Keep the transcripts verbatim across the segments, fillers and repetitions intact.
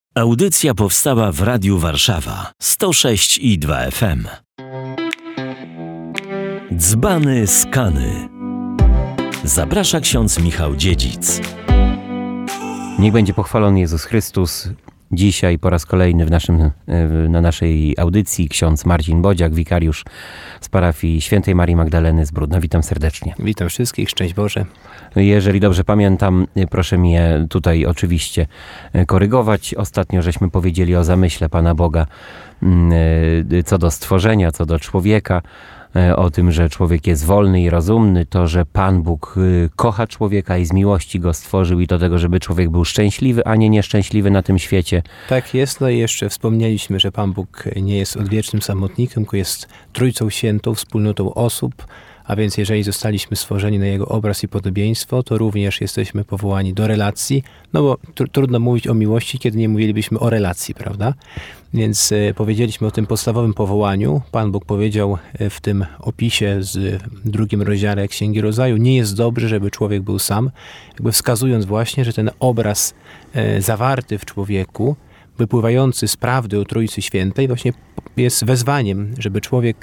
Audycja powstała w Radiu Warszawa sto sześć i dwa F M. Dzbany skany. Zaprasza ksiądz Michał Dziedzic. Niech będzie pochwalony Jezus Chrystus. Dzisiaj po raz kolejny w naszym, na naszej audycji ksiądz Marcin Bodziak, wikariusz z parafii Świętej Marii Magdaleny z Bródna. Witam serdecznie. Witam wszystkich, szczęść Boże. Jeżeli dobrze pamiętam, proszę mnie tutaj oczywiście korygować. Ostatnio żeśmy powiedzieli o zamyśle Pana Boga co do stworzenia, co do człowieka. O tym, że człowiek jest wolny i rozumny, to, że Pan Bóg kocha człowieka i z miłości go stworzył i do tego, żeby człowiek był szczęśliwy, a nie nieszczęśliwy na tym świecie. Tak jest, no i jeszcze wspomnieliśmy, że Pan Bóg nie jest odwiecznym samotnikiem, tylko jest Trójcą Świętą, wspólnotą osób, a więc jeżeli zostaliśmy stworzeni na Jego obraz i podobieństwo, to również jesteśmy powołani do relacji, no bo tr- trudno mówić o miłości, kiedy nie mówilibyśmy o relacji, prawda? Więc y, powiedzieliśmy o tym podstawowym powołaniu. Pan Bóg powiedział y, w tym opisie z drugim rozdziale Księgi Rodzaju, nie jest dobrze, żeby człowiek był sam, jakby wskazując właśnie, że ten obraz y, zawarty w człowieku, wypływający z prawdy o Trójcy Świętej, właśnie jest wezwaniem, żeby człowiek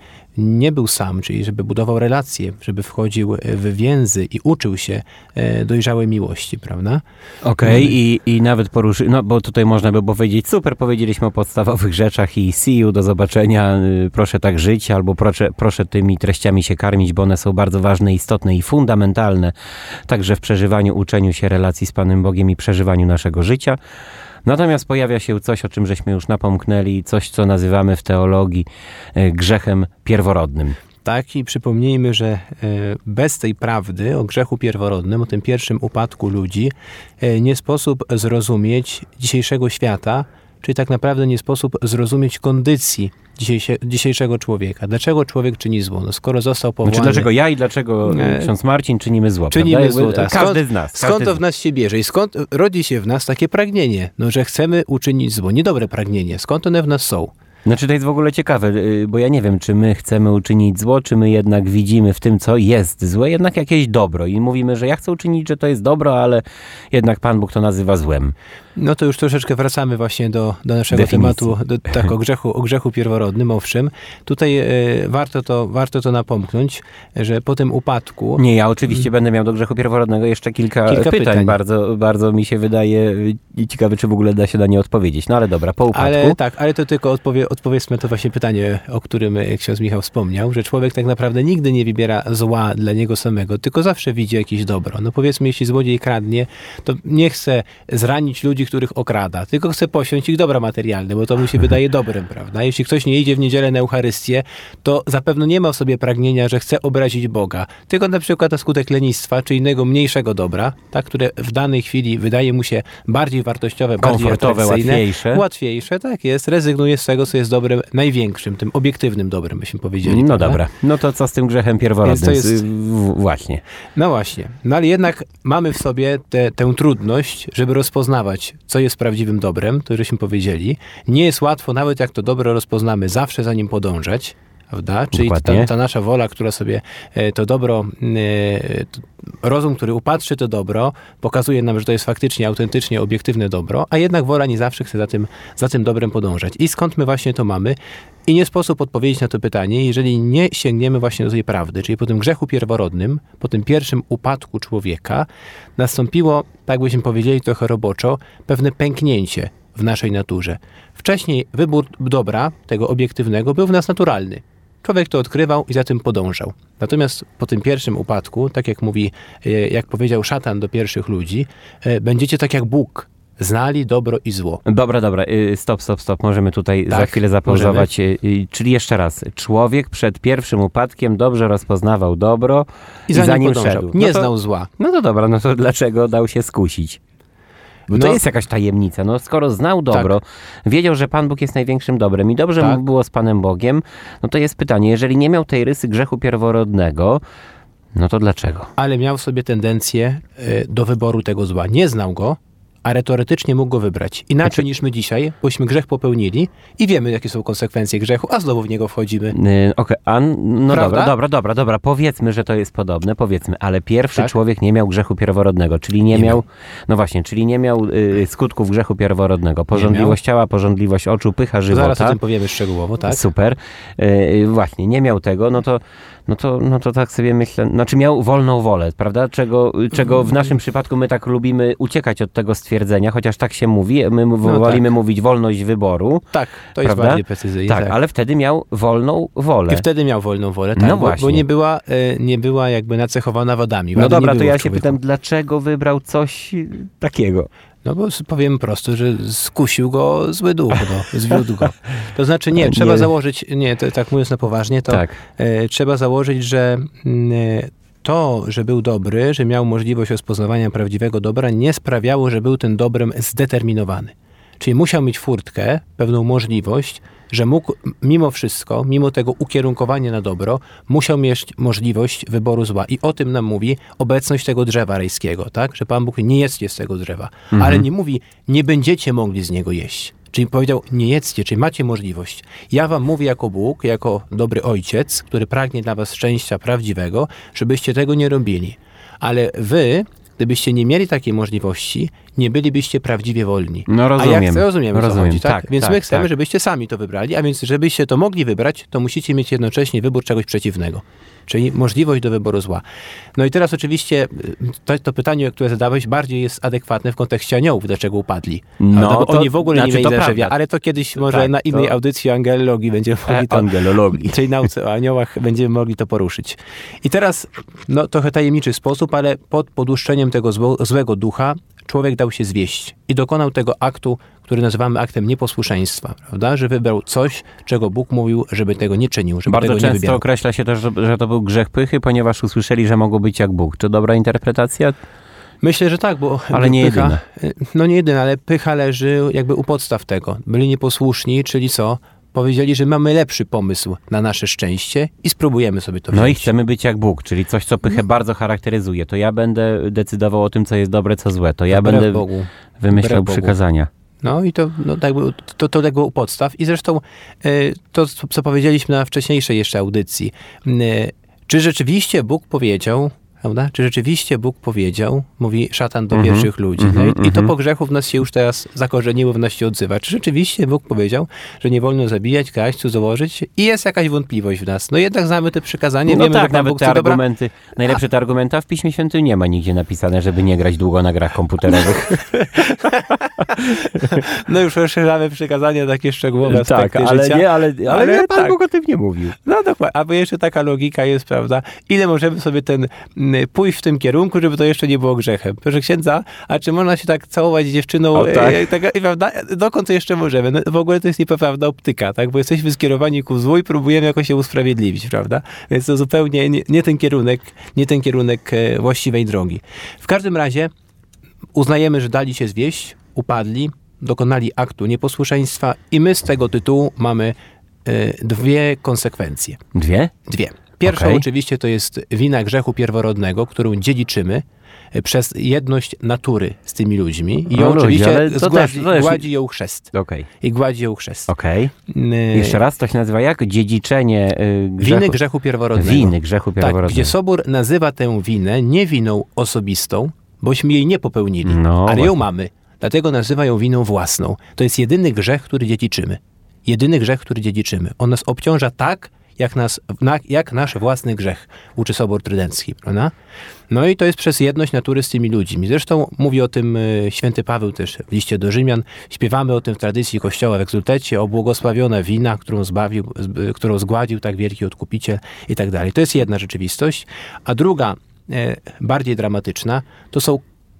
nie był sam, czyli żeby budował relacje, żeby wchodził w więzy i uczył się dojrzałej miłości, prawda? Okej, okay, i, i nawet poruszy, no bo tutaj można by powiedzieć, super, powiedzieliśmy o podstawowych rzeczach i see you, do zobaczenia, proszę tak żyć, albo proszę, proszę tymi treściami się karmić, bo one są bardzo ważne, istotne i fundamentalne, także w przeżywaniu, uczeniu się relacji z Panem Bogiem i przeżywaniu naszego życia. Natomiast pojawia się coś, o czym żeśmy już napomknęli, coś, co nazywamy w teologii grzechem pierworodnym. Tak, i przypomnijmy, że bez tej prawdy o grzechu pierworodnym, o tym pierwszym upadku ludzi, nie sposób zrozumieć dzisiejszego świata, czyli tak naprawdę nie sposób zrozumieć kondycji dzisiejsze, dzisiejszego człowieka. Dlaczego człowiek czyni zło? No skoro został powołany... Znaczy, dlaczego ja i dlaczego e... ksiądz Marcin czynimy zło? Czynimy zło, tak. Każdy skąd, z nas. Skąd każdy to w nas się bierze? I skąd rodzi się w nas takie pragnienie? No, że chcemy uczynić zło. Niedobre pragnienie. Skąd one w nas są? Znaczy to jest w ogóle ciekawe, bo ja nie wiem, czy my chcemy uczynić zło, czy my jednak widzimy w tym, co jest złe, jednak jakieś dobro i mówimy, że ja chcę uczynić, że to jest dobro, ale jednak Pan Bóg to nazywa złem. No to już troszeczkę wracamy właśnie do, do naszego Definicji. tematu, do, tak, o grzechu, o grzechu pierworodnym, owszem. Tutaj e, warto, to, warto to napomknąć, że po tym upadku... Nie, ja oczywiście będę miał do grzechu pierworodnego jeszcze kilka, kilka pytań. pytań. Bardzo, bardzo mi się wydaje ciekawe, czy w ogóle da się na nie odpowiedzieć. No ale dobra, po upadku... Ale tak, ale to tylko odpowie, odpowiedzmy to właśnie pytanie, o którym ksiądz Michał wspomniał, że człowiek tak naprawdę nigdy nie wybiera zła dla niego samego, tylko zawsze widzi jakieś dobro. No powiedzmy, jeśli złodziej kradnie, to nie chce zranić ludzi, których okrada, tylko chce posiąść ich dobra materialne, bo to mu się wydaje dobrym, prawda? Jeśli ktoś nie idzie w niedzielę na Eucharystię, to zapewne nie ma w sobie pragnienia, że chce obrazić Boga, tylko na przykład na skutek lenistwa, czy innego mniejszego dobra, tak, które w danej chwili wydaje mu się bardziej wartościowe, bardziej atrakcyjne, łatwiejsze. Łatwiejsze, tak jest, rezygnuje z tego, co jest dobrem największym, tym obiektywnym dobrem, byśmy powiedzieli. No prawda? Dobra, no to co z tym grzechem pierworodnym? Więc to jest... Właśnie. No właśnie, no ale jednak mamy w sobie te, tę trudność, żeby rozpoznawać, co jest prawdziwym dobrem, to żeśmy powiedzieli. Nie jest łatwo, nawet jak to dobro rozpoznamy, zawsze za nim podążać, prawda? Czyli ta, ta nasza wola, która sobie to dobro, rozum, który upatrzy to dobro, pokazuje nam, że to jest faktycznie, autentycznie, obiektywne dobro, a jednak wola nie zawsze chce za tym, za tym dobrem podążać. I skąd my właśnie to mamy? I nie sposób odpowiedzieć na to pytanie, jeżeli nie sięgniemy właśnie do tej prawdy, czyli po tym grzechu pierworodnym, po tym pierwszym upadku człowieka, nastąpiło, tak byśmy powiedzieli trochę roboczo, pewne pęknięcie w naszej naturze. Wcześniej wybór dobra, tego obiektywnego, był w nas naturalny. Człowiek to odkrywał i za tym podążał. Natomiast po tym pierwszym upadku, tak jak mówi, jak powiedział szatan do pierwszych ludzi, będziecie tak jak Bóg, znali dobro i zło. Dobra, dobra, stop, stop, stop. Możemy tutaj tak, za chwilę zapauzować. Możemy. Czyli jeszcze raz, człowiek przed pierwszym upadkiem dobrze rozpoznawał dobro i, i za, za nim podążał. szedł. Nie no to, znał zła. No to dobra, no to dlaczego dał się skusić? Bo to no, jest jakaś tajemnica. No skoro znał dobro, tak. wiedział, że Pan Bóg jest największym dobrem i dobrze tak. mu było z Panem Bogiem, no to jest pytanie, jeżeli nie miał tej rysy grzechu pierworodnego, no to dlaczego? Ale miał w sobie tendencję do wyboru tego zła. Nie znał go, ale teoretycznie mógł go wybrać. Inaczej Znaczy- niż my dzisiaj, bośmy grzech popełnili i wiemy, jakie są konsekwencje grzechu, a znowu w niego wchodzimy. Yy, Okej, a no Prawda? dobra, dobra, dobra, dobra, powiedzmy, że to jest podobne, powiedzmy, ale pierwszy Tak? człowiek nie miał grzechu pierworodnego, czyli nie, Nie miał, miał. no właśnie, czyli nie miał y, skutków grzechu pierworodnego, porządliwość ciała, porządliwość oczu, pycha, żywota. Zaraz o tym powiemy szczegółowo, tak? Super. Yy, właśnie, nie miał tego, no to, no, to, no to tak sobie myślę, znaczy miał wolną wolę, prawda? Czego, czego w naszym przypadku my tak lubimy uciekać od tego stwierdzenia, chociaż tak się mówi, my No wolimy tak. mówić wolność wyboru. Tak, to jest Prawda? bardziej precyzyjnie. Tak, Tak, ale wtedy miał wolną wolę. I wtedy miał wolną wolę, tak, No bo, właśnie. bo nie była, e, nie była jakby nacechowana wadami. No Wady dobra, nie to było ja w się człowieku. pytam, dlaczego wybrał coś takiego? No bo s- powiem prosto, że skusił go zły duch, no, zwiódł go. To znaczy nie, trzeba Nie. założyć, nie, to, tak mówiąc na poważnie, to Tak. e, trzeba założyć, że mm, e, to, że był dobry, że miał możliwość rozpoznawania prawdziwego dobra, nie sprawiało, że był tym dobrem zdeterminowany. Czyli musiał mieć furtkę, pewną możliwość, że mógł mimo wszystko, mimo tego ukierunkowania na dobro, musiał mieć możliwość wyboru zła. I o tym nam mówi obecność tego drzewa rajskiego, tak? Że Pan Bóg nie jedzcie z tego drzewa. Mhm. Ale nie mówi, nie będziecie mogli z niego jeść. Czyli powiedział, nie jedzcie, czyli macie możliwość. Ja wam mówię jako Bóg, jako dobry ojciec, który pragnie dla was szczęścia prawdziwego, żebyście tego nie robili. Ale wy, gdybyście nie mieli takiej możliwości, nie bylibyście prawdziwie wolni. No A rozumiem. jak rozumiemy, o co rozumiem. chodzi, tak? tak Więc tak, my chcemy, tak. żebyście sami to wybrali, a więc żebyście to mogli wybrać, to musicie mieć jednocześnie wybór czegoś przeciwnego. Czyli możliwość do wyboru zła. No i teraz oczywiście to, to pytanie, które zadałeś, bardziej jest adekwatne w kontekście aniołów, dlaczego upadli. No, No, bo to- oni w ogóle znaczy, nie mieli to drzewia, prawda. ale to kiedyś może Tak, na innej to- audycji o angelologii będziemy mogli E, to... angelologii. Czyli nauce o aniołach będziemy mogli to poruszyć. I teraz, no trochę tajemniczy sposób, ale pod poduszczeniem tego zło, złego ducha człowiek dał się zwieść i dokonał tego aktu, który nazywamy aktem nieposłuszeństwa, prawda? Że wybrał coś, czego Bóg mówił, żeby tego nie czynił, żeby Bardzo tego nie często wybierał. określa się też, że, że to był grzech pychy, ponieważ usłyszeli, że mogło być jak Bóg. Czy dobra interpretacja? Myślę, że tak, bo Ale nie pycha, no nie jedyna, ale pycha leży jakby u podstaw tego. Byli nieposłuszni, czyli co? Powiedzieli, że mamy lepszy pomysł na nasze szczęście i spróbujemy sobie to wziąć. No i chcemy być jak Bóg, czyli coś, co pychę bardzo charakteryzuje. To ja będę decydował o tym, co jest dobre, co złe. To ja Wbrew będę Bogu. wymyślał Wbrew Bogu. przykazania. No i to, no, tak by, to, to tak było u podstaw. I zresztą y, to, co- co powiedzieliśmy na wcześniejszej jeszcze audycji. Y, czy rzeczywiście Bóg powiedział, prawda? Czy rzeczywiście Bóg powiedział, mówi szatan do Mhm, pierwszych ludzi. mhm, No i, I to mhm. po grzechu w nas się już teraz zakorzeniło, w nas się odzywa. Czy rzeczywiście Bóg powiedział, że nie wolno zabijać, kraść, cudzołożyć? I jest jakaś wątpliwość w nas. No jednak znamy te przykazania, No wiemy, tak, że Pan nawet Bóg te chce dobra. argumenty, najlepsze te argumenty, a w Piśmie Świętym nie ma nigdzie napisane, żeby nie grać długo na grach komputerowych. No już rozszerzamy przykazania takie szczegółowe tak, aspekty ale życia. nie, ale, ale, Ale Pan tak. Bóg o tym nie mówił. No dokładnie, a bo jeszcze taka logika jest, prawda? Ile możemy sobie ten mm, pójść w tym kierunku, żeby to jeszcze nie było grzechem? Proszę księdza, a czy można się tak całować z dziewczyną, O, tak. e, taka, prawda? Dokąd to jeszcze możemy? No, w ogóle to jest niepoprawna optyka, tak? Bo jesteśmy skierowani ku złu i próbujemy jakoś się usprawiedliwić, prawda? Więc to zupełnie nie, nie ten kierunek, nie ten kierunek e, właściwej drogi. W każdym razie uznajemy, że dali się zwieść, upadli, dokonali aktu nieposłuszeństwa i my z tego tytułu mamy e, dwie konsekwencje. Dwie? Dwie. Pierwsza Okej. oczywiście to jest wina grzechu pierworodnego, którą dziedziczymy e, przez jedność natury z tymi ludźmi. I No ją ludzie, oczywiście ale to zgładzi, też- to też- gładzi ją chrzest. Okej. I gładzi ją chrzest. Okej. E, Jeszcze raz, to się nazywa jak? Dziedziczenie y, grzechu. Winy grzechu pierworodnego. Winy grzechu Tak, pierworodnego. gdzie Sobór nazywa tę winę nie winą osobistą, bośmy jej nie popełnili, No ale właśnie. ją mamy. Dlatego nazywa ją winą własną. To jest jedyny grzech, który dziedziczymy. Jedyny grzech, który dziedziczymy. On nas obciąża tak, jak, nas, na, jak nasz własny grzech, uczy Sobór Trydencki, prawda? No i to jest przez jedność natury z tymi ludźmi. Zresztą mówi o tym y, święty Paweł też w liście do Rzymian. Śpiewamy o tym w tradycji Kościoła w egzultecie, o błogosławione wina, którą zbawił, z, którą zgładził tak wielki odkupiciel i tak dalej. To jest jedna rzeczywistość. A druga, e, bardziej dramatyczna, to są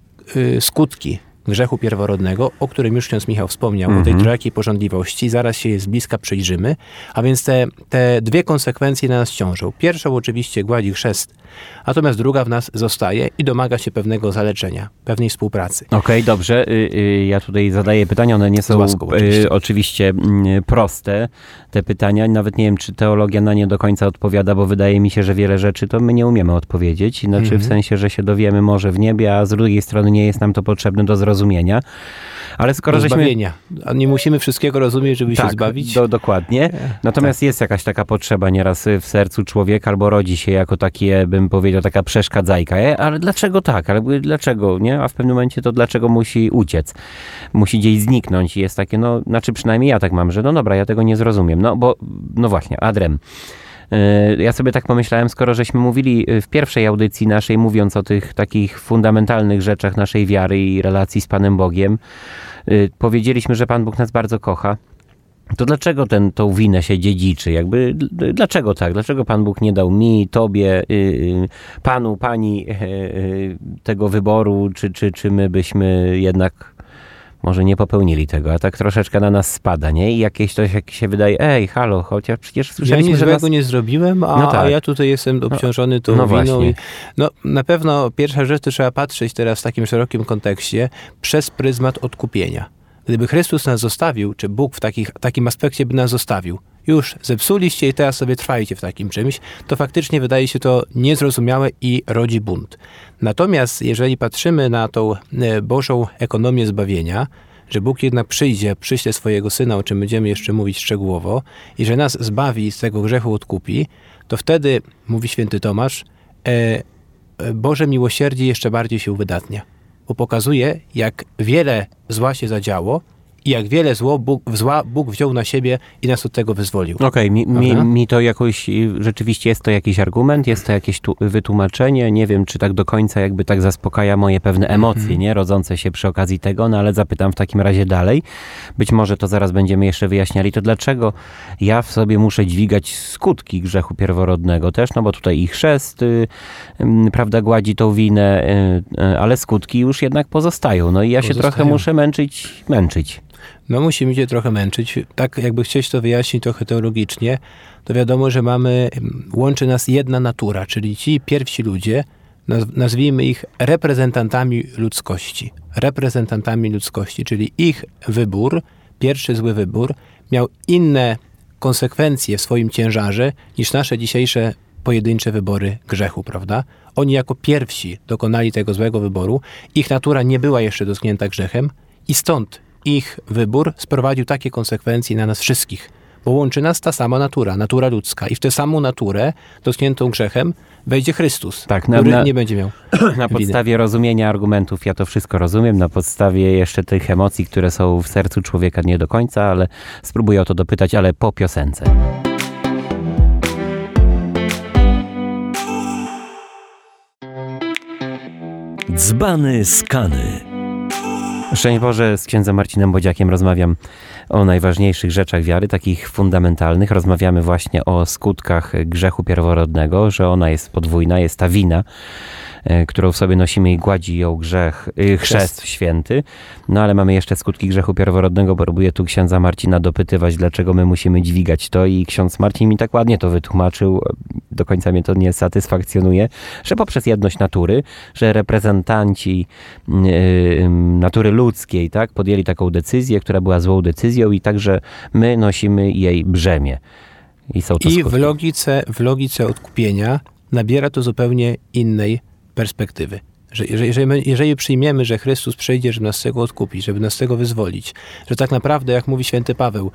y, skutki grzechu pierworodnego, o którym już ksiądz Michał wspomniał, o tej trojakiej pożądliwości. Zaraz się z bliska przyjrzymy. A więc te, te dwie konsekwencje na nas ciążą. Pierwszą oczywiście gładzi chrzest, natomiast druga w nas zostaje i domaga się pewnego zaleczenia, pewnej współpracy. Okej, dobrze. Y, y, ja tutaj zadaję pytania, one nie są łaską, y, oczywiście. oczywiście y, proste, te pytania. Nawet nie wiem, czy teologia na nie do końca odpowiada, bo wydaje mi się, że wiele rzeczy to my nie umiemy odpowiedzieć. Znaczy Mhm. w sensie, że się dowiemy może w niebie, a z drugiej strony nie jest nam to potrzebne do zrozumienia rozumienia. Ale skoro do żeśmy... zbawienia. A nie musimy wszystkiego rozumieć, żeby tak, się zbawić? Do, dokładnie. Natomiast tak. jest jakaś taka potrzeba nieraz w sercu człowieka, albo rodzi się jako takie, bym powiedział, taka przeszkadzajka. E, ale dlaczego tak? Ale dlaczego, nie? A w pewnym momencie to dlaczego musi uciec? Musi gdzieś zniknąć i jest takie, no, znaczy przynajmniej ja tak mam, że no dobra, ja tego nie zrozumiem. No bo, no właśnie, Adrem. Ja sobie tak pomyślałem, skoro żeśmy mówili w pierwszej audycji naszej, mówiąc o tych takich fundamentalnych rzeczach naszej wiary i relacji z Panem Bogiem, powiedzieliśmy, że Pan Bóg nas bardzo kocha. To dlaczego ten, tą winę się dziedziczy? Jakby, dlaczego tak? Dlaczego Pan Bóg nie dał mi, tobie, panu, pani tego wyboru? Czy, czy, czy my byśmy jednak może nie popełnili tego, a tak troszeczkę na nas spada, nie? I jakieś to jak się wydaje, ej, halo, chociaż przecież słyszeliśmy, ja nic że złego nas... nie zrobiłem, a, no tak. a ja tutaj jestem obciążony tą no winą. I, właśnie. no na pewno pierwsza rzecz, to trzeba patrzeć teraz w takim szerokim kontekście przez pryzmat odkupienia. Gdyby Chrystus nas zostawił, czy Bóg w takich, takim aspekcie by nas zostawił, już zepsuliście i teraz sobie trwajcie w takim czymś, to faktycznie wydaje się to niezrozumiałe i rodzi bunt. Natomiast jeżeli patrzymy na tą Bożą ekonomię zbawienia, że Bóg jednak przyjdzie, przyśle swojego Syna, o czym będziemy jeszcze mówić szczegółowo, i że nas zbawi i z tego grzechu odkupi, to wtedy, mówi święty Tomasz, e, Boże miłosierdzie jeszcze bardziej się uwydatnia. Bo pokazuje, jak wiele zła się zadziało i jak wiele zło Bóg, zła Bóg wziął na siebie i nas od tego wyzwolił. Okej, okay, mi, mi, mi to jakoś, rzeczywiście jest to jakiś argument, jest to jakieś tu, wytłumaczenie, nie wiem, czy tak do końca jakby tak zaspokaja moje pewne emocje, mm-hmm. nie, rodzące się przy okazji tego, no ale zapytam w takim razie dalej, być może to zaraz będziemy jeszcze wyjaśniali, to dlaczego ja w sobie muszę dźwigać skutki grzechu pierworodnego też, no bo tutaj i chrzest, y, y, prawda, gładzi tą winę, y, y, ale skutki już jednak pozostają, no i ja pozostają. się trochę muszę męczyć, męczyć. No musimy się trochę męczyć. Tak jakby chcieć to wyjaśnić trochę teologicznie, to wiadomo, że mamy, łączy nas jedna natura, czyli ci pierwsi ludzie, nazwijmy ich reprezentantami ludzkości. Reprezentantami ludzkości, czyli ich wybór, pierwszy zły wybór, miał inne konsekwencje w swoim ciężarze niż nasze dzisiejsze pojedyncze wybory grzechu, prawda? Oni jako pierwsi dokonali tego złego wyboru, ich natura nie była jeszcze dotknięta grzechem i stąd ich wybór sprowadził takie konsekwencje na nas wszystkich, bo łączy nas ta sama natura, natura ludzka i w tę samą naturę dotkniętą grzechem wejdzie Chrystus, tak, na, który na, nie będzie miał Na podstawie winy. rozumienia argumentów ja to wszystko rozumiem, na podstawie jeszcze tych emocji, które są w sercu człowieka nie do końca, ale spróbuję o to dopytać, ale po piosence. Dzbany skany. Szczęść Boże, z księdzem Marcinem Bodziakiem rozmawiam o najważniejszych rzeczach wiary, takich fundamentalnych. Rozmawiamy właśnie o skutkach grzechu pierworodnego, że ona jest podwójna, jest ta wina, którą w sobie nosimy i gładzi ją grzech, chrzest, chrzest święty. No ale mamy jeszcze skutki grzechu pierworodnego. Próbuję tu księdza Marcina dopytywać, dlaczego my musimy dźwigać to i ksiądz Marcin mi tak ładnie to wytłumaczył, do końca mnie to nie satysfakcjonuje, że poprzez jedność natury, że reprezentanci yy, natury ludzkiej, tak, podjęli taką decyzję, która była złą decyzją i także my nosimy jej brzemię. I, są to I skutki. w logice, w logice odkupienia nabiera to zupełnie innej perspektywy. Że jeżeli, my, jeżeli przyjmiemy, że Chrystus przyjdzie, żeby nas z tego odkupić, żeby nas z tego wyzwolić, że tak naprawdę, jak mówi święty Paweł,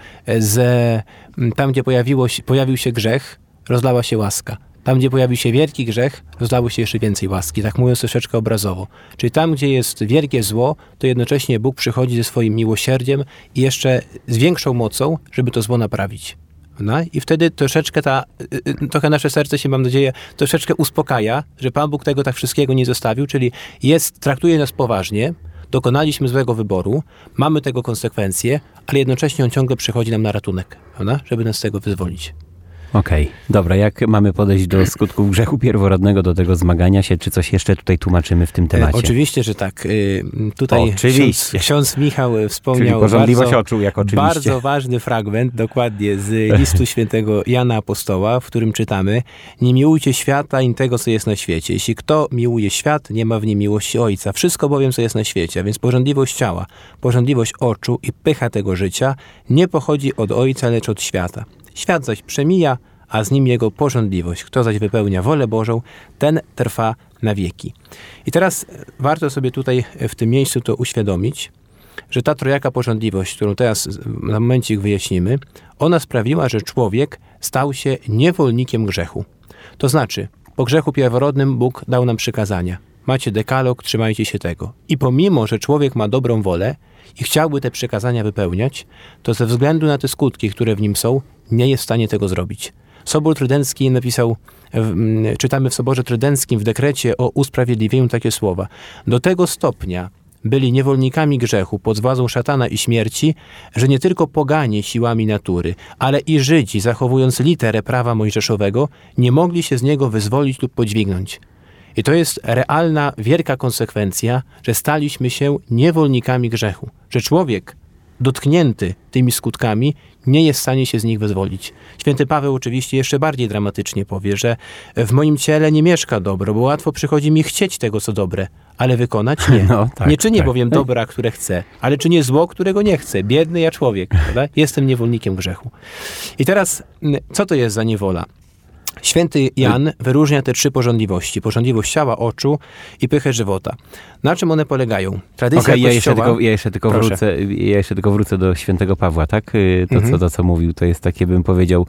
ze, tam gdzie pojawiło się, pojawił się grzech, rozlała się łaska. Tam, gdzie pojawił się wielki grzech, rozlało się jeszcze więcej łaski, tak mówiąc troszeczkę obrazowo. Czyli tam, gdzie jest wielkie zło, to jednocześnie Bóg przychodzi ze swoim miłosierdziem i jeszcze z większą mocą, żeby to zło naprawić. No i wtedy troszeczkę ta, trochę nasze serce się, mam nadzieję, troszeczkę uspokaja, że Pan Bóg tego tak wszystkiego nie zostawił, czyli jest, traktuje nas poważnie, dokonaliśmy złego wyboru, mamy tego konsekwencje, ale jednocześnie On ciągle przychodzi nam na ratunek, prawda? Żeby nas z tego wyzwolić. Okej, okay. Dobra, jak mamy podejść do skutków grzechu pierworodnego, do tego zmagania się, czy coś jeszcze tutaj tłumaczymy w tym temacie? E, oczywiście, że tak. E, tutaj oczywiście. Ksiądz, ksiądz Michał wspomniał Czyli porządliwość bardzo, oczu, jak oczywiście. bardzo ważny fragment, dokładnie z listu świętego Jana Apostoła, w którym czytamy: nie miłujcie świata ani tego, co jest na świecie. Jeśli kto miłuje świat, nie ma w nim miłości Ojca. Wszystko bowiem, co jest na świecie, a więc pożądliwość ciała, pożądliwość oczu i pycha tego życia nie pochodzi od Ojca, lecz od świata. Świat zaś przemija, a z nim jego pożądliwość. Kto zaś wypełnia wolę Bożą, ten trwa na wieki. I teraz warto sobie tutaj w tym miejscu to uświadomić, że ta trojaka pożądliwość, którą teraz na momencik wyjaśnimy, ona sprawiła, że człowiek stał się niewolnikiem grzechu. To znaczy, po grzechu pierworodnym Bóg dał nam przykazania. Macie dekalog, trzymajcie się tego. I pomimo, że człowiek ma dobrą wolę i chciałby te przykazania wypełniać, to ze względu na te skutki, które w nim są, nie jest w stanie tego zrobić. Sobór Trydencki napisał, czytamy w Soborze Trydenckim w dekrecie o usprawiedliwieniu takie słowa. Do tego stopnia byli niewolnikami grzechu pod władzą szatana i śmierci, że nie tylko poganie siłami natury, ale i Żydzi, zachowując literę prawa mojżeszowego, nie mogli się z niego wyzwolić lub podźwignąć. I to jest realna, wielka konsekwencja, że staliśmy się niewolnikami grzechu. Że człowiek dotknięty tymi skutkami nie jest w stanie się z nich wyzwolić. Święty Paweł oczywiście jeszcze bardziej dramatycznie powie, że w moim ciele nie mieszka dobro, bo łatwo przychodzi mi chcieć tego, co dobre, ale wykonać nie. No, tak, nie czynię tak. bowiem dobra, które chcę, ale czynię zło, którego nie chcę. Biedny ja człowiek, prawda? Jestem niewolnikiem grzechu. I teraz, co to jest za niewola? Święty Jan wyróżnia te trzy pożądliwości. Pożądliwość ciała, oczu i pychę żywota. Na czym one polegają? Tradycja okay, Kościoła... Ja jeszcze tylko, ja jeszcze tylko wrócę, ja jeszcze tylko wrócę do świętego Pawła, tak? To, mhm. co, to, co mówił, to jest takie, bym powiedział,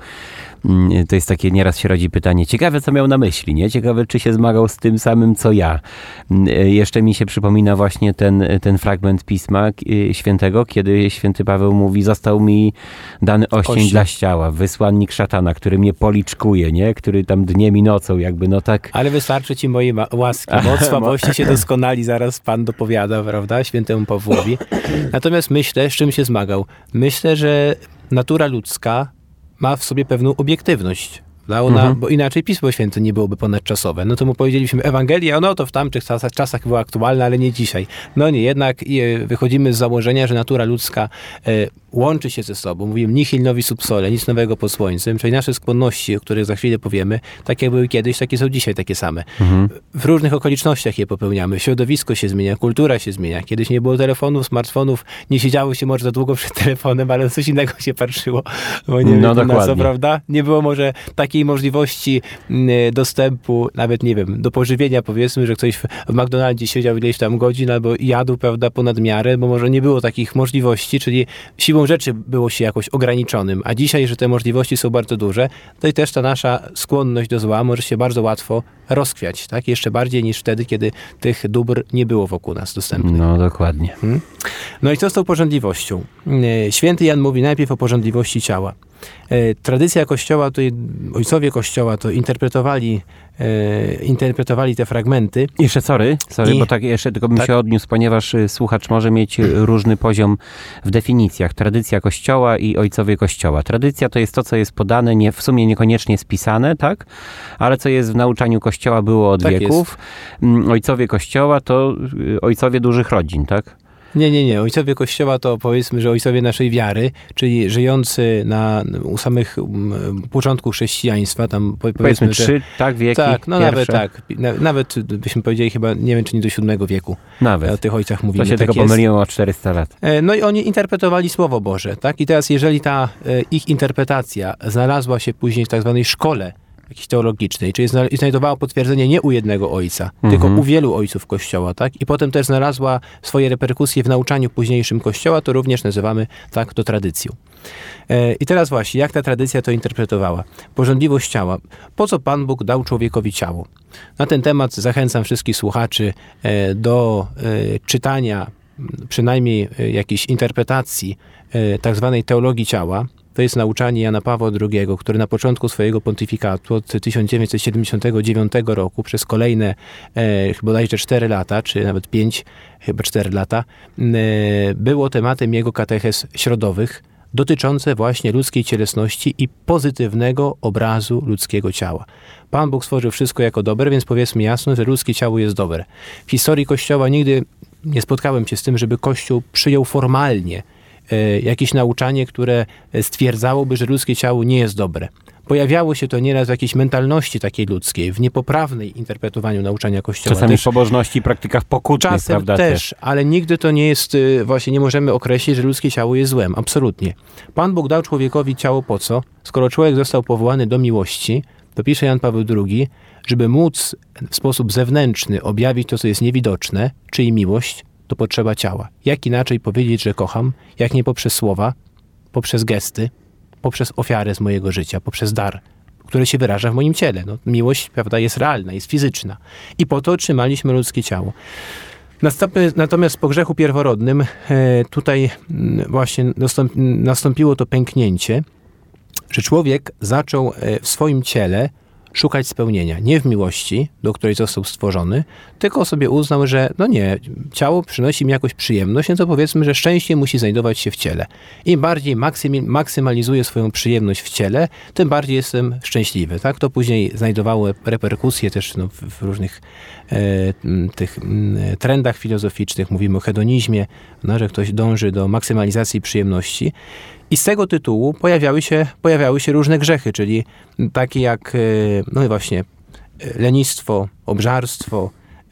to jest takie, nieraz się rodzi pytanie, ciekawe, co miał na myśli, nie? Ciekawe, czy się zmagał z tym samym, co ja. Jeszcze mi się przypomina właśnie ten, ten fragment Pisma Świętego, kiedy święty Paweł mówi, został mi dany oścień, oścień. dla ciała, wysłannik szatana, który mnie policzkuje, nie? Który tam dniem i nocą jakby, no tak. Ale wystarczy ci mojej łaski, moc słabości się doskonali, zaraz Pan dopowiada, prawda, świętemu Pawłowi. Natomiast myślę, z czym się zmagał? Myślę, że natura ludzka ma w sobie pewną obiektywność. Ona, mhm. Bo inaczej Pismo Święte nie byłoby ponadczasowe. No to mu powiedzieliśmy Ewangelia, no to w tamtych czasach, czasach było aktualne, ale nie dzisiaj. No nie, jednak wychodzimy z założenia, że natura ludzka e, łączy się ze sobą. Mówimy nihil novi sub sole, nic nowego pod słońcem, czyli nasze skłonności, o których za chwilę powiemy, tak jak były kiedyś, takie są dzisiaj takie same. Mhm. W różnych okolicznościach je popełniamy. Środowisko się zmienia, kultura się zmienia. Kiedyś nie było telefonów, smartfonów, nie siedziało się może za długo przed telefonem, ale coś innego się patrzyło. Bo nie no dokładnie. Co, prawda? Nie było może takiej możliwości dostępu, nawet nie wiem, do pożywienia, powiedzmy, że ktoś w McDonaldzie siedział ileś tam godzin albo jadł, prawda, ponad miarę, bo może nie było takich możliwości, czyli siłą rzeczy było się jakoś ograniczonym, a dzisiaj, że te możliwości są bardzo duże, to i też ta nasza skłonność do zła może się bardzo łatwo rozchwiać, tak? Jeszcze bardziej niż wtedy, kiedy tych dóbr nie było wokół nas dostępnych. No, dokładnie. Hmm? No i co z tą pożądliwością? Święty Jan mówi najpierw o pożądliwości ciała. Tradycja Kościoła, to ojcowie Kościoła to interpretowali, e, interpretowali te fragmenty. Jeszcze sorry, sorry I, bo tak jeszcze tylko bym tak? się odniósł, ponieważ słuchacz może mieć różny poziom w definicjach. Tradycja Kościoła i ojcowie Kościoła. Tradycja to jest to, co jest podane, nie, w sumie niekoniecznie spisane, tak? Ale co jest w nauczaniu Kościoła było od tak wieków. Jest. Ojcowie Kościoła to ojcowie dużych rodzin, tak? Nie, nie, nie. Ojcowie Kościoła to powiedzmy, że ojcowie naszej wiary, czyli żyjący na, u samych um, początku chrześcijaństwa, tam po, powiedzmy, powiedzmy, trzy, że, tak, wieki Tak, no pierwsze. nawet tak. Na, nawet byśmy powiedzieli chyba, nie wiem, czy nie do siódmego wieku. Nawet. O tych ojcach mówimy. To się tak tylko pomyliło o czterysta lat. No i oni interpretowali Słowo Boże, tak? I teraz, jeżeli ta e, ich interpretacja znalazła się później w tak zwanej szkole jakiejś teologicznej, czyli znajdowała potwierdzenie nie u jednego ojca, mhm. tylko u wielu ojców Kościoła, tak? I potem też znalazła swoje reperkusje w nauczaniu późniejszym Kościoła, to również nazywamy tak to tradycją. E, I teraz właśnie, jak ta tradycja to interpretowała? Pożądliwość ciała. Po co Pan Bóg dał człowiekowi ciało? Na ten temat zachęcam wszystkich słuchaczy e, do e, czytania przynajmniej e, jakiejś interpretacji e, tak zwanej teologii ciała. To jest nauczanie Jana Pawła drugiego, który na początku swojego pontyfikatu od tysiąc dziewięćset siedemdziesiątego dziewiątego roku przez kolejne e, bodajże cztery lata, czy nawet pięć, chyba cztery lata, e, było tematem jego katechez środowych dotyczące właśnie ludzkiej cielesności i pozytywnego obrazu ludzkiego ciała. Pan Bóg stworzył wszystko jako dobre, więc powiedzmy jasno, że ludzkie ciało jest dobre. W historii Kościoła nigdy nie spotkałem się z tym, żeby Kościół przyjął formalnie jakieś nauczanie, które stwierdzałoby, że ludzkie ciało nie jest dobre. Pojawiało się to nieraz w jakiejś mentalności takiej ludzkiej, w niepoprawnej interpretowaniu nauczania Kościoła. Czasami też, w pobożności, praktykach pokutnych, czasem prawda? też, też, ale nigdy to nie jest, właśnie nie możemy określić, że ludzkie ciało jest złem. Absolutnie. Pan Bóg dał człowiekowi ciało po co? Skoro człowiek został powołany do miłości, to pisze Jan Paweł drugi, żeby móc w sposób zewnętrzny objawić to, co jest niewidoczne, czyli miłość, to potrzeba ciała. Jak inaczej powiedzieć, że kocham, jak nie poprzez słowa, poprzez gesty, poprzez ofiarę z mojego życia, poprzez dar, który się wyraża w moim ciele. No, miłość, prawda, jest realna, jest fizyczna. I po to otrzymaliśmy ludzkie ciało. Natomiast po grzechu pierworodnym tutaj właśnie nastąpiło to pęknięcie, że człowiek zaczął w swoim ciele szukać spełnienia. Nie w miłości, do której został stworzony, tylko sobie uznał, że no nie, ciało przynosi mi jakąś przyjemność, no to powiedzmy, że szczęście musi znajdować się w ciele. Im bardziej maksymalizuję swoją przyjemność w ciele, tym bardziej jestem szczęśliwy. Tak? To później znajdowało reperkusje też no, w, w różnych e, tych m, trendach filozoficznych. Mówimy o hedonizmie, no, że ktoś dąży do maksymalizacji przyjemności. I z tego tytułu pojawiały się, pojawiały się różne grzechy, czyli takie jak, no właśnie, lenistwo, obżarstwo,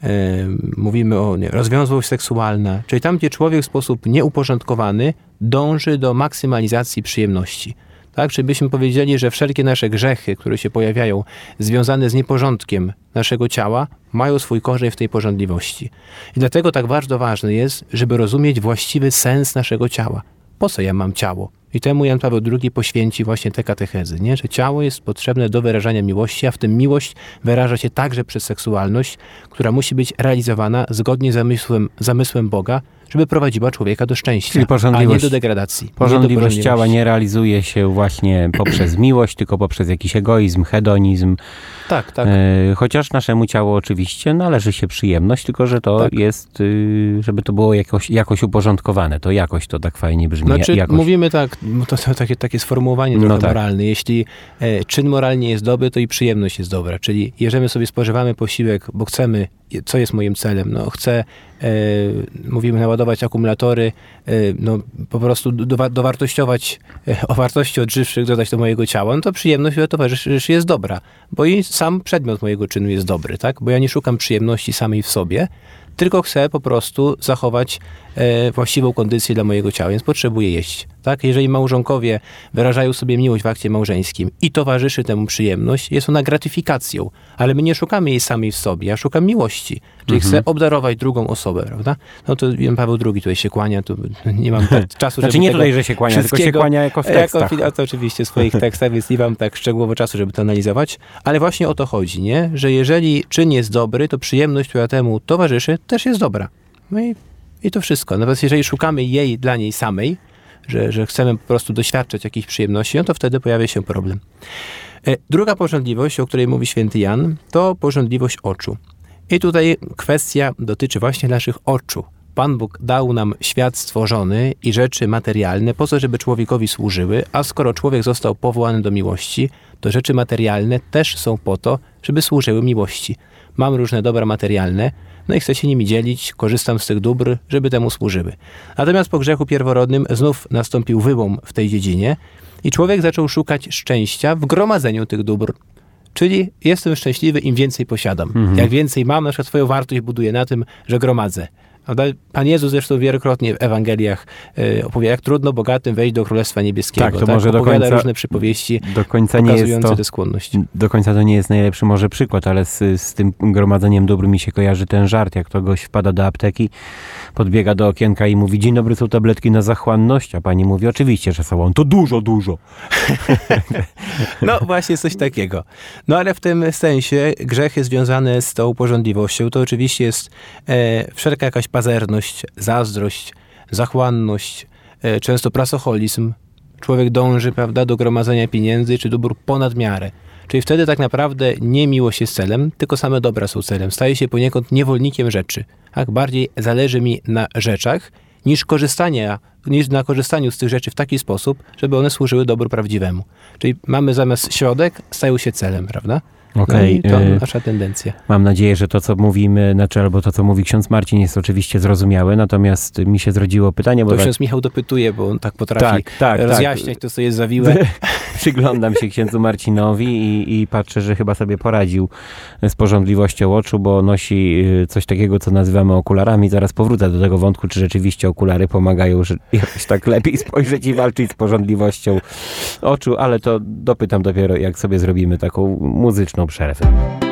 mówimy o nie, rozwiązłość seksualna, czyli tam, gdzie człowiek w sposób nieuporządkowany dąży do maksymalizacji przyjemności. Tak? Czyli byśmy powiedzieli, że wszelkie nasze grzechy, które się pojawiają, związane z nieporządkiem naszego ciała, mają swój korzeń w tej pożądliwości. I dlatego tak bardzo ważne jest, żeby rozumieć właściwy sens naszego ciała. Po co ja mam ciało? I temu Jan Paweł drugi poświęci właśnie te katechezy, nie? Że ciało jest potrzebne do wyrażania miłości, a w tym miłość wyraża się także przez seksualność, która musi być realizowana zgodnie z zamysłem, zamysłem Boga, żeby prowadziła człowieka do szczęścia, czyli a nie do degradacji. Porządliwość nie do ciała nie realizuje się właśnie poprzez miłość, tylko poprzez jakiś egoizm, hedonizm. Tak, tak. E, chociaż naszemu ciału oczywiście należy się przyjemność, tylko że to tak. jest, y, żeby to było jakoś, jakoś uporządkowane. To jakoś to tak fajnie brzmi. Znaczy, jakoś. mówimy tak, to, to takie, takie sformułowanie trochę no tak. moralne. Jeśli e, czyn moralnie jest dobry, to i przyjemność jest dobra. Czyli jeżeli my sobie spożywamy posiłek, bo chcemy, co jest moim celem? No chcę, e, mówimy, naładować akumulatory, e, no po prostu do, dowartościować, e, o wartości odżywczych dodać do mojego ciała, no to przyjemność towarzyszy jest dobra. Bo i sam przedmiot mojego czynu jest dobry, tak? Bo ja nie szukam przyjemności samej w sobie, tylko chcę po prostu zachować e, właściwą kondycję dla mojego ciała, więc potrzebuję jeść. Tak? Jeżeli małżonkowie wyrażają sobie miłość w akcie małżeńskim i towarzyszy temu przyjemność, jest ona gratyfikacją, ale my nie szukamy jej samej w sobie, ja szukam miłości, czyli mhm. chcę obdarować drugą osobę, prawda? No to Jan Paweł drugi tutaj się kłania, tu nie mam tak czasu, znaczy żeby nie tutaj, że się kłania, tylko się kłania jako w tekstach. Jako, to oczywiście w swoich tekstach, więc nie mam tak szczegółowo czasu, żeby to analizować, ale właśnie o to chodzi, nie? Że jeżeli czyn jest dobry, to przyjemność, która temu towarzyszy, też jest dobra. No i, i to wszystko. Nawet jeżeli szukamy jej dla niej samej, że, że chcemy po prostu doświadczać jakiejś przyjemności, no to wtedy pojawia się problem. Druga pożądliwość, o której mówi święty Jan, to pożądliwość oczu. I tutaj kwestia dotyczy właśnie naszych oczu. Pan Bóg dał nam świat stworzony i rzeczy materialne po to, żeby człowiekowi służyły, a skoro człowiek został powołany do miłości, to rzeczy materialne też są po to, żeby służyły miłości. Mam różne dobra materialne, no i chcę się nimi dzielić, korzystam z tych dóbr, żeby temu służyły. Natomiast po grzechu pierworodnym znów nastąpił wyłom w tej dziedzinie i człowiek zaczął szukać szczęścia w gromadzeniu tych dóbr. Czyli jestem szczęśliwy, im więcej posiadam. Mhm. Jak więcej mam, na przykład swoją wartość buduję na tym, że gromadzę. Pan Jezus zresztą wielokrotnie w Ewangeliach y, opowiada, jak trudno bogatym wejść do Królestwa Niebieskiego. Tak, to tak? może do końca, różne przypowieści do końca nie jest to, tę skłonność. Do końca to nie jest najlepszy może przykład, ale z, z tym gromadzeniem dóbr mi się kojarzy ten żart, jak to gość wpada do apteki, podbiega do okienka i mówi: dzień dobry, są tabletki na zachłanność, a pani mówi: oczywiście, że są. On: to dużo, dużo. No właśnie coś takiego. No ale w tym sensie grzechy związane z tą pożądliwością to oczywiście jest e, wszelka jakaś pazerność, zazdrość, zachłanność, e, często prasoholizm. Człowiek dąży, prawda, do gromadzenia pieniędzy czy dóbr ponad miarę. Czyli wtedy tak naprawdę nie miłość jest celem, tylko same dobra są celem. Staje się poniekąd niewolnikiem rzeczy. Tak? Bardziej zależy mi na rzeczach, niż korzystania, niż na korzystaniu z tych rzeczy w taki sposób, żeby one służyły dobru prawdziwemu. Czyli mamy zamiast środek, stają się celem, prawda? Okej, okay, no to nasza tendencja. Mam nadzieję, że to, co mówimy, znaczy, albo to, co mówi ksiądz Marcin, jest oczywiście zrozumiałe, natomiast mi się zrodziło pytanie, bo... To tak... ksiądz Michał dopytuje, bo on tak potrafi tak, tak, rozjaśniać tak. to, co jest zawiłe. przyglądam się księdzu Marcinowi i, i patrzę, że chyba sobie poradził z pożądliwością oczu, bo nosi coś takiego, co nazywamy okularami. Zaraz powrócę do tego wątku, czy rzeczywiście okulary pomagają że jakoś tak lepiej spojrzeć i walczyć z pożądliwością oczu, ale to dopytam dopiero, jak sobie zrobimy taką muzyczną przerwę.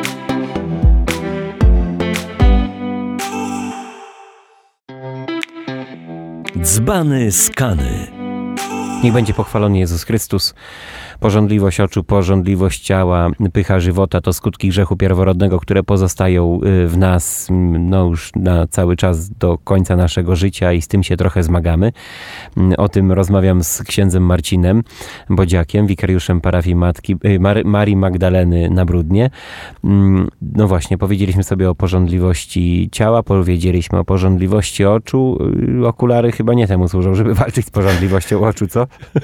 Dzbany skany. Niech będzie pochwalony Jezus Chrystus. Pożądliwość oczu, pożądliwość ciała, pycha żywota to skutki grzechu pierworodnego, które pozostają w nas no już na cały czas do końca naszego życia i z tym się trochę zmagamy. O tym rozmawiam z księdzem Marcinem Bodziakiem, wikariuszem parafii Matki, Mar- Marii Magdaleny na Brudnie. No właśnie, powiedzieliśmy sobie o pożądliwości ciała, powiedzieliśmy o pożądliwości oczu. Okulary chyba nie temu służą, żeby walczyć z pożądliwością oczu, co?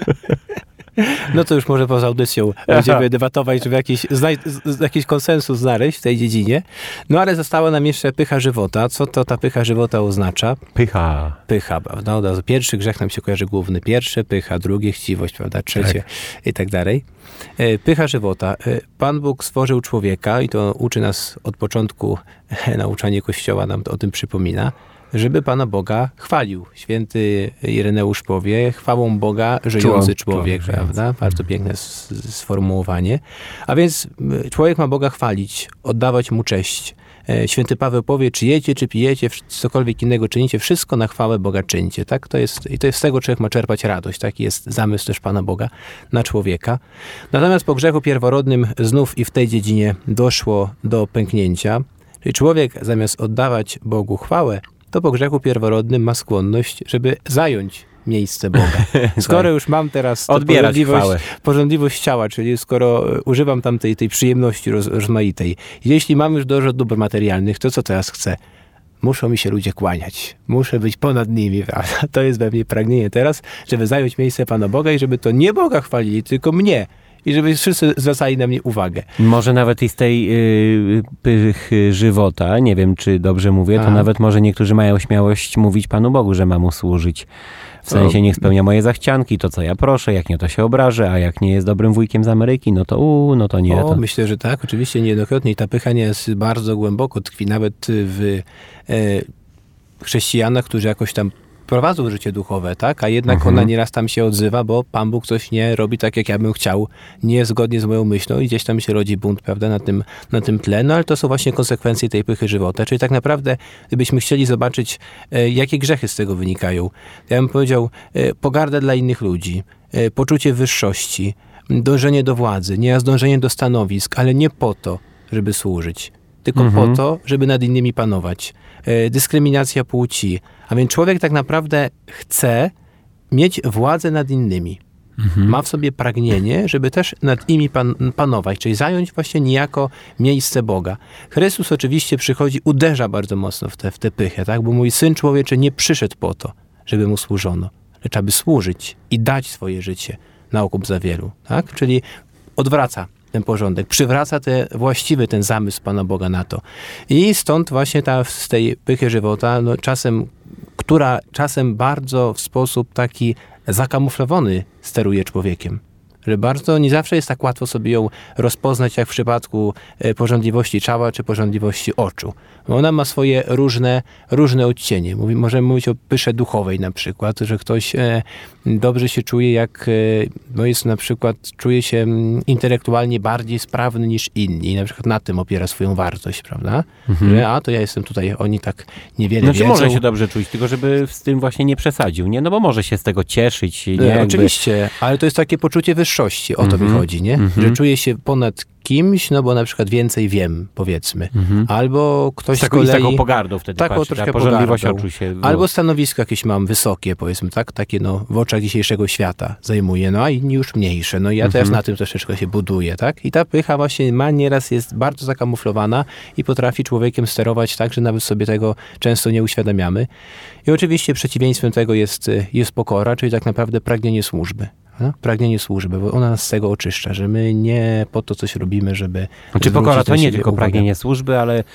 No to już może poza audycją będziemy debatować, żeby jakiś, znaj- jakiś konsensus znaleźć w tej dziedzinie. No ale została nam jeszcze pycha żywota. Co to ta pycha żywota oznacza? Pycha. Pycha, prawda? Od razu pierwszy grzech nam się kojarzy główny. Pierwsze, pycha, drugie, chciwość, prawda? Trzecie tak. I tak dalej. Pycha żywota. Pan Bóg stworzył człowieka i to uczy nas od początku, nauczanie Kościoła nam to o tym przypomina, żeby Pana Boga chwalił. Święty Ireneusz powie, chwałą Boga żyjący człowiek, człowiek prawda? Bardzo piękne sformułowanie. A więc człowiek ma Boga chwalić, oddawać Mu cześć. Święty Paweł powie, czy jecie, czy pijecie, cokolwiek innego czynicie, wszystko na chwałę Boga czyńcie. Tak? To jest, i to jest z tego człowiek ma czerpać radość. Taki jest zamysł też Pana Boga na człowieka. Natomiast po grzechu pierworodnym znów i w tej dziedzinie doszło do pęknięcia. Czyli człowiek zamiast oddawać Bogu chwałę, to po grzechu pierworodnym ma skłonność, żeby zająć miejsce Boga. Skoro już mam teraz pożądliwość, pożądliwość ciała, czyli skoro używam tam tej, tej przyjemności roz, rozmaitej, jeśli mam już dużo dóbr materialnych, to co teraz chcę? Muszą mi się ludzie kłaniać. Muszę być ponad nimi. Prawda? To jest we mnie pragnienie teraz, żeby zająć miejsce Pana Boga i żeby to nie Boga chwalili, tylko mnie. I żeby wszyscy zwracali na mnie uwagę. Może nawet i z tej yy, pychy żywota, nie wiem, czy dobrze mówię, to A. nawet może niektórzy mają śmiałość mówić Panu Bogu, że ma Mu służyć. W sensie niech spełnia moje zachcianki, to co ja proszę, jak nie to się obrażę, a jak nie jest dobrym wujkiem z Ameryki, no to u, no to nie. O, to... myślę, że tak, oczywiście niejednokrotnie i ta pycha nie jest bardzo głęboko tkwi, nawet w e, chrześcijanach, którzy jakoś tam prowadzą życie duchowe, tak? A jednak mhm. ona nieraz tam się odzywa, bo Pan Bóg coś nie robi tak, jak ja bym chciał, nie zgodnie z moją myślą i gdzieś tam się rodzi bunt, prawda, na tym, na tym tle. No ale to są właśnie konsekwencje tej pychy żywota. Czyli tak naprawdę, gdybyśmy chcieli zobaczyć, e, jakie grzechy z tego wynikają, ja bym powiedział, e, pogarda dla innych ludzi, e, poczucie wyższości, dążenie do władzy, nieraz dążenie do stanowisk, ale nie po to, żeby służyć, tylko mhm. po to, żeby nad innymi panować. E, dyskryminacja płci. A więc człowiek tak naprawdę chce mieć władzę nad innymi. Mhm. Ma w sobie pragnienie, żeby też nad nimi pan, panować, czyli zająć właśnie niejako miejsce Boga. Chrystus oczywiście przychodzi, uderza bardzo mocno w tę w te pychę, tak? Bo mój Syn Człowieczy nie przyszedł po to, żeby Mu służono, lecz aby służyć i dać swoje życie na okup za wielu. Tak? Czyli odwraca ten porządek, przywraca te, właściwy ten zamysł Pana Boga na to. I stąd właśnie ta, z tej pychy żywota, no czasem, która czasem bardzo w sposób taki zakamuflowany steruje człowiekiem. Że bardzo nie zawsze jest tak łatwo sobie ją rozpoznać, jak w przypadku pożądliwości ciała czy pożądliwości oczu. Ona ma swoje różne, różne odcienie. Mówi, możemy mówić o pysze duchowej na przykład, że ktoś e, dobrze się czuje, jak e, no jest na przykład, czuje się intelektualnie bardziej sprawny niż inni i na przykład na tym opiera swoją wartość, prawda? Mhm. Że a, to ja jestem tutaj, oni tak niewiele znaczy, wiedzą. Może się dobrze czuć, tylko żeby z tym właśnie nie przesadził, nie? No bo może się z tego cieszyć. Nie? Jakby... Oczywiście, ale to jest takie poczucie wyższości, o to mhm. wychodzi, nie? Mhm. Że czuje się ponad kimś, no bo na przykład więcej wiem, powiedzmy. Mhm. Albo ktoś z, taką, z kolei... z taką pogardą wtedy taką patrzy, troszkę pożądliwość oczu się... Albo stanowisko jakieś mam wysokie, powiedzmy, tak? Takie no w oczach dzisiejszego świata zajmuję, no a inni już mniejsze. No i ja mhm. też na tym troszeczkę się buduję, tak? I ta pycha właśnie ma nieraz jest bardzo zakamuflowana i potrafi człowiekiem sterować tak, że nawet sobie tego często nie uświadamiamy. I oczywiście przeciwieństwem tego jest, jest pokora, czyli tak naprawdę pragnienie służby. No? Pragnienie służby, bo ona nas z tego oczyszcza, że my nie po to coś robimy, żeby... Czy pokora to nie tylko uwagę. Pragnienie służby, ale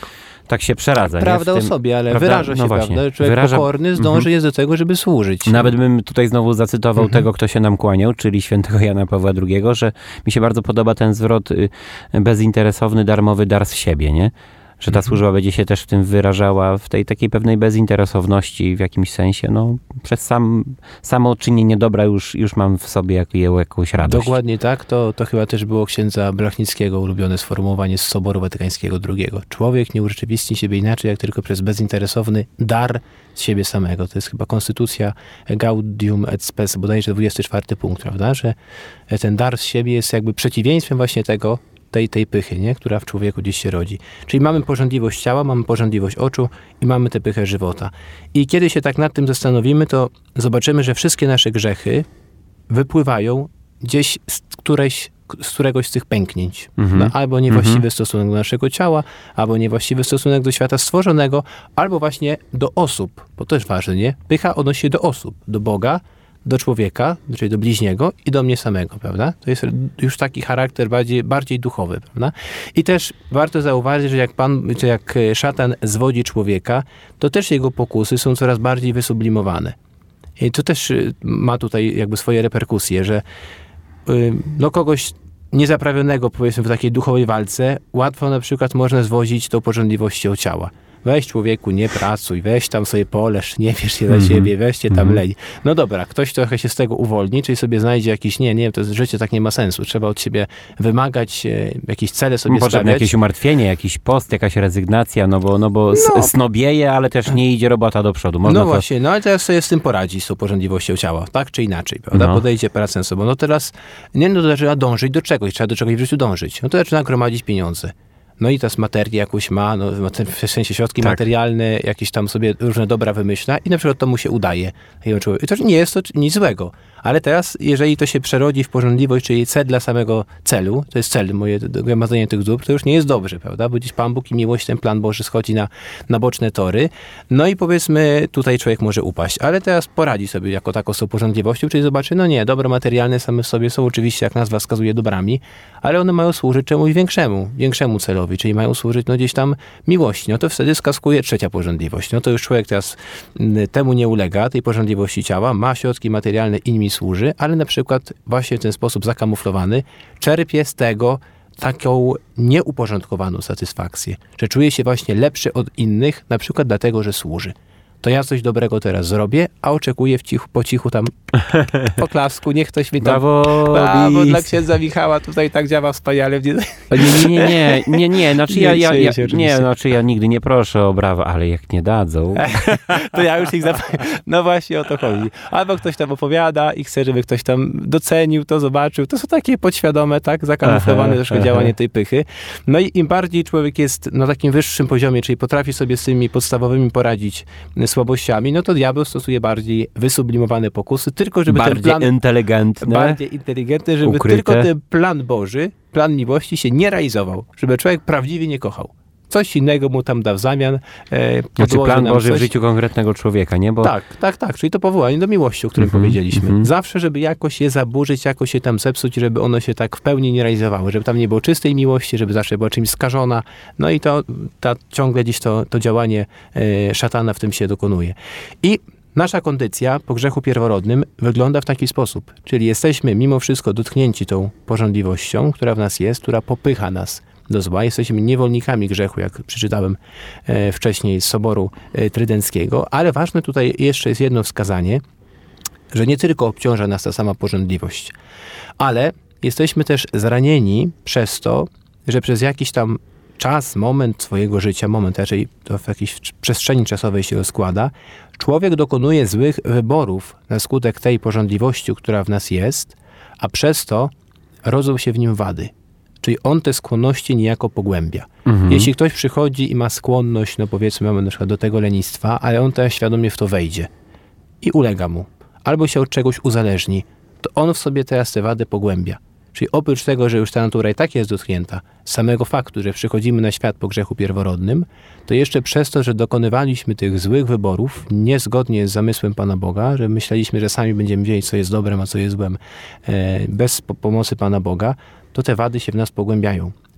tak się przeradza. Prawda nie? o sobie, ale prawda? wyraża się, no właśnie. prawda? Człowiek Wyraża... pokorny zdąży mhm. jest do tego, żeby służyć. Nawet bym tutaj znowu zacytował Mhm. tego, kto się nam kłaniał, czyli świętego Jana Pawła drugiego, że mi się bardzo podoba ten zwrot y, bezinteresowny, darmowy dar z siebie, nie? Że ta Mhm. służba będzie się też w tym wyrażała, w tej takiej pewnej bezinteresowności w jakimś sensie. No, przez sam, samo czynienie dobra już, już mam w sobie jak, jakąś radość. Dokładnie tak. To, to chyba też było księdza Blachnickiego ulubione sformułowanie z Soboru Watykańskiego drugiego. Człowiek nie urzeczywistni siebie inaczej, jak tylko przez bezinteresowny dar z siebie samego. To jest chyba konstytucja Gaudium et Spes, bodajże dwudziesty czwarty punkt, prawda? Że ten dar z siebie jest jakby przeciwieństwem właśnie tego, tej, tej pychy, nie? Która w człowieku gdzieś się rodzi. Czyli mamy pożądliwość ciała, mamy pożądliwość oczu i mamy tę pychę żywota. I kiedy się tak nad tym zastanowimy, to zobaczymy, że wszystkie nasze grzechy wypływają gdzieś z, którejś, z któregoś z tych pęknięć. Mhm. No, albo niewłaściwy Mhm. stosunek do naszego ciała, albo niewłaściwy stosunek do świata stworzonego, albo właśnie do osób, bo to jest ważne, nie? Pycha odnosi się do osób, do Boga, do człowieka, czyli do bliźniego i do mnie samego, prawda? To jest już taki charakter bardziej, bardziej duchowy, prawda? I też warto zauważyć, że jak Pan, czy jak szatan zwodzi człowieka, to też jego pokusy są coraz bardziej wysublimowane. I to też ma tutaj jakby swoje reperkusje, że no kogoś niezaprawionego, powiedzmy, w takiej duchowej walce, łatwo na przykład można zwozić tą pożądliwością ciała. Weź człowieku, nie pracuj, weź tam sobie poleż, nie wiesz się Mhm. za siebie, weź cię tam Mhm. lej. No dobra, ktoś trochę się z tego uwolni, czyli sobie znajdzie jakiś, nie, nie, to życie tak nie ma sensu. Trzeba od siebie wymagać, e, jakieś cele sobie Potrzebne stawiać. jakieś umartwienie, jakiś post, jakaś rezygnacja, no bo, no bo No. s- snobieje, ale też nie idzie robota do przodu. Można No to... właśnie, no ale teraz sobie z tym poradzi, z tą pożądliwością ciała, tak czy inaczej, prawda? No. Podejdzie pracę sobą. No teraz, nie, no to zaczyna dążyć do czegoś, trzeba do czegoś w życiu dążyć. No to zaczyna gromadzić pieniądze. No i teraz materię jakąś ma, no, w sensie środki Tak. materialne, jakieś tam sobie różne dobra wymyśla i na przykład to mu się udaje. I to nie jest to nic złego. Ale teraz, jeżeli to się przerodzi w pożądliwość, czyli cel dla samego celu, to jest cel, moje gromadzenie tych dóbr, to już nie jest dobrze, prawda? Bo gdzieś Pan Bóg i miłość, ten plan Boży schodzi na, na boczne tory. No i powiedzmy, tutaj człowiek może upaść. Ale teraz poradzi sobie jako taką z tą pożądliwością, czyli zobaczy, no nie, dobra materialne same w sobie są oczywiście, jak nazwa wskazuje, dobrami, ale one mają służyć czemuś większemu, większemu celowi, czyli mają służyć no gdzieś tam miłości. No to wtedy skaskuje trzecia pożądliwość. No to już człowiek teraz m, temu nie ulega, tej pożądliwości ciała, ma środki materialne, innymi służy, ale na przykład właśnie w ten sposób zakamuflowany czerpie z tego taką nieuporządkowaną satysfakcję, że czuje się właśnie lepszy od innych, na przykład dlatego, że służy. To ja coś dobrego teraz zrobię, a oczekuję w cichu, po cichu tam poklasku, niech ktoś mi tam... Brawo, Brawo bis. dla księdza Michała, tutaj tak działa wspaniale. Nie, nie, nie, nie, nie, nie, znaczy ja, Nie, ja, śmieję ja się nie, oczywiście. znaczy ja nigdy nie proszę o brawa, ale jak nie dadzą, To ja już ich zapamiętam. No właśnie o to chodzi. Albo ktoś tam opowiada i chce, żeby ktoś tam docenił to, zobaczył. To są takie podświadome, tak, zakamuflowane Aha, troszkę aha. działanie tej pychy. No i im bardziej człowiek jest na takim wyższym poziomie, czyli potrafi sobie z tymi podstawowymi poradzić słabościami, no to diabeł stosuje bardziej wysublimowane pokusy, tylko żeby bardziej ten plan... inteligentne. Bardziej inteligentny, żeby ukryte. tylko ten plan Boży, plan miłości się nie realizował. Żeby człowiek prawdziwie nie kochał. Coś innego mu tam da w zamian. E, Znaczy podłoży plan nam Boży w coś. życiu konkretnego człowieka, nie? Bo Tak, tak, tak. Czyli to powołanie do miłości, o którym Mhm, powiedzieliśmy. mhm. Zawsze, żeby jakoś je zaburzyć, jakoś się tam zepsuć, żeby ono się tak w pełni nie realizowało. Żeby tam nie było czystej miłości, żeby zawsze była czymś skażona. No i to ta, ciągle gdzieś to, to działanie e, szatana w tym się dokonuje. I nasza kondycja po grzechu pierworodnym wygląda w taki sposób. Czyli jesteśmy mimo wszystko dotknięci tą pożądliwością, która w nas jest, która popycha nas do zła. Jesteśmy niewolnikami grzechu, jak przeczytałem e, wcześniej z Soboru e, Trydenckiego, ale ważne tutaj jeszcze jest jedno wskazanie, że nie tylko obciąża nas ta sama pożądliwość, ale jesteśmy też zranieni przez to, że przez jakiś tam czas, moment swojego życia, moment, raczej to w jakiejś przestrzeni czasowej się rozkłada, człowiek dokonuje złych wyborów na skutek tej pożądliwości, która w nas jest, a przez to rodzą się w nim wady. Czyli on te skłonności niejako pogłębia. Mhm. Jeśli ktoś przychodzi i ma skłonność, no powiedzmy, mamy na przykład do tego lenistwa, ale on teraz świadomie w to wejdzie i ulega mu, albo się od czegoś uzależni, to on w sobie teraz te wady pogłębia. Czyli oprócz tego, że już ta natura i tak jest dotknięta, z samego faktu, że przychodzimy na świat po grzechu pierworodnym, to jeszcze przez to, że dokonywaliśmy tych złych wyborów, niezgodnie z zamysłem Pana Boga, że myśleliśmy, że sami będziemy wiedzieć, co jest dobrem, a co jest złem, e, bez po- pomocy Pana Boga, to te wady się w nas pogłębiają.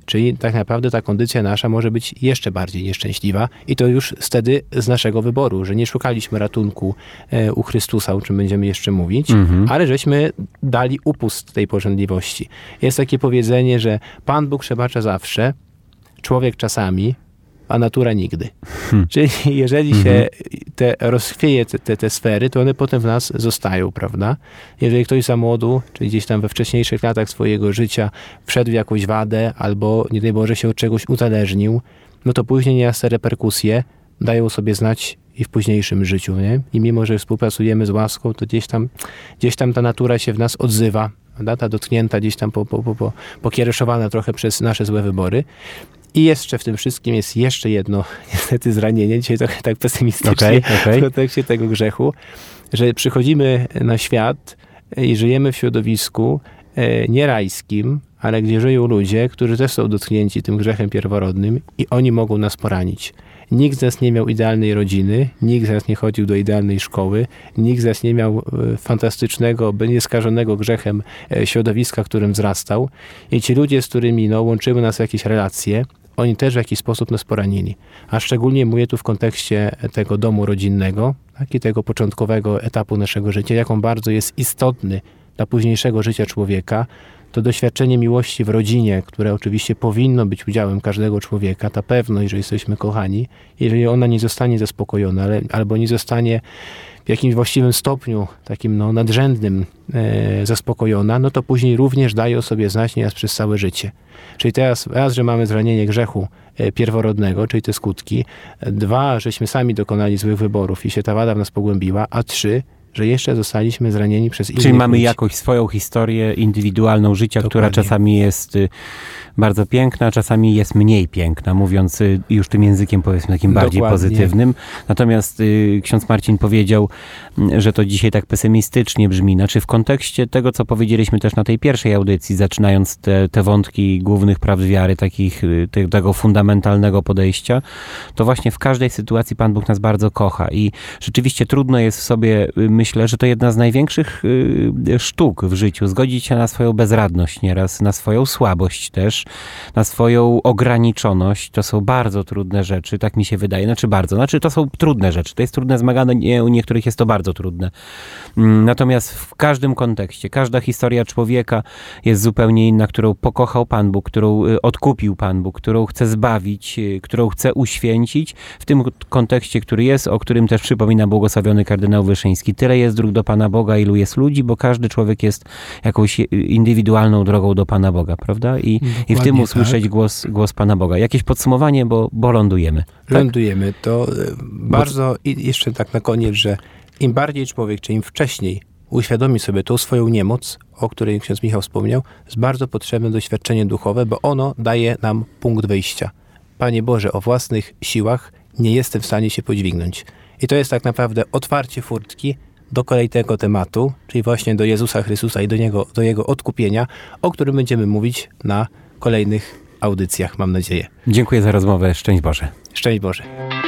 Czyli tak naprawdę ta kondycja nasza może być jeszcze bardziej nieszczęśliwa i to już wtedy z naszego wyboru, że nie szukaliśmy ratunku e, u Chrystusa, o czym będziemy jeszcze mówić, mhm. ale żeśmy dali upust tej pożądliwości. Jest takie powiedzenie, że Pan Bóg przebacza zawsze, człowiek czasami, a natura nigdy. Hmm. Czyli jeżeli hmm. się te rozchwieje te, te, te sfery, to one potem w nas zostają, prawda? Jeżeli ktoś za młodu, czyli gdzieś tam we wcześniejszych latach swojego życia wszedł w jakąś wadę, albo nie daj Boże się od czegoś uzależnił, no to później niejasne reperkusje dają sobie znać i w późniejszym życiu, nie? I mimo, że współpracujemy z łaską, to gdzieś tam, gdzieś tam ta natura się w nas odzywa, prawda? Ta dotknięta, gdzieś tam po, po, po, po, pokiereszowana trochę przez nasze złe wybory. I jeszcze w tym wszystkim jest jeszcze jedno niestety zranienie, dzisiaj trochę tak pesymistycznie okay, okay. w kontekście tego grzechu, że przychodzimy na świat i żyjemy w środowisku nie rajskim, ale gdzie żyją ludzie, którzy też są dotknięci tym grzechem pierworodnym i oni mogą nas poranić. Nikt z nas nie miał idealnej rodziny, nikt z nas nie chodził do idealnej szkoły, nikt z nas nie miał fantastycznego, nieskażonego grzechem środowiska, w którym wzrastał. I ci ludzie, z którymi no, łączyły nas jakieś relacje, oni też w jakiś sposób nas poranili. A szczególnie mówię tu w kontekście tego domu rodzinnego, tak, i tego początkowego etapu naszego życia, jaką bardzo jest istotny dla późniejszego życia człowieka, to doświadczenie miłości w rodzinie, które oczywiście powinno być udziałem każdego człowieka, ta pewność, że jesteśmy kochani, jeżeli ona nie zostanie zaspokojona, ale, albo nie zostanie w jakimś właściwym stopniu, takim no, nadrzędnym e, zaspokojona, no to później również daje o sobie znać nieraz przez całe życie. Czyli teraz raz, że mamy zranienie grzechu e, pierworodnego, czyli te skutki, dwa, żeśmy sami dokonali złych wyborów i się ta wada w nas pogłębiła, a trzy, że jeszcze zostaliśmy zranieni przez innych Czyli mamy ludzi. jakąś swoją historię indywidualną życia, Dokładnie. która czasami jest bardzo piękna, a czasami jest mniej piękna, mówiąc już tym językiem powiedzmy takim bardziej Dokładnie. pozytywnym. Natomiast y, ksiądz Marcin powiedział, że to dzisiaj tak pesymistycznie brzmi. Znaczy w kontekście tego, co powiedzieliśmy też na tej pierwszej audycji, zaczynając te, te wątki głównych prawd wiary, takich, te, tego fundamentalnego podejścia, to właśnie w każdej sytuacji Pan Bóg nas bardzo kocha i rzeczywiście trudno jest w sobie, myślę, że to jedna z największych y, sztuk w życiu, zgodzić się na swoją bezradność nieraz, na swoją słabość też, na swoją ograniczoność. To są bardzo trudne rzeczy, tak mi się wydaje. Znaczy bardzo, znaczy to są trudne rzeczy. To jest trudne zmaganie, u niektórych jest to bardzo trudne. Natomiast w każdym kontekście, każda historia człowieka jest zupełnie inna, którą pokochał Pan Bóg, którą odkupił Pan Bóg, którą chce zbawić, którą chce uświęcić. W tym kontekście, który jest, o którym też przypomina błogosławiony kardynał Wyszyński. Tyle jest dróg do Pana Boga, ilu jest ludzi, bo każdy człowiek jest jakąś indywidualną drogą do Pana Boga, prawda? I, i w tym usłyszeć tak. głos, głos Pana Boga. Jakieś podsumowanie, bo, bo lądujemy. Tak? Lądujemy. To bardzo, i jeszcze tak na koniec, że im bardziej człowiek, czy im wcześniej uświadomi sobie tą swoją niemoc, o której ksiądz Michał wspomniał, jest bardzo potrzebne doświadczenie duchowe, bo ono daje nam punkt wyjścia. Panie Boże, o własnych siłach nie jestem w stanie się podźwignąć. I to jest tak naprawdę otwarcie furtki do kolejnego tematu, czyli właśnie do Jezusa Chrystusa i do Niego, do Jego odkupienia, o którym będziemy mówić na kolejnych audycjach, mam nadzieję. Dziękuję za rozmowę. Szczęść Boże. Szczęść Boże.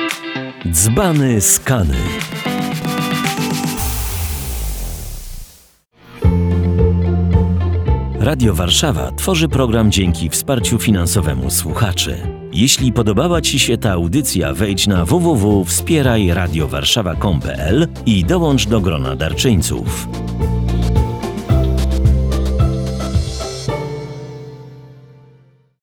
Dzbany skany. Radio Warszawa tworzy program dzięki wsparciu finansowemu słuchaczy. Jeśli podobała Ci się ta audycja, wejdź na w w w kropka wspieraj radio warszawa kropka com kropka p l i dołącz do grona darczyńców.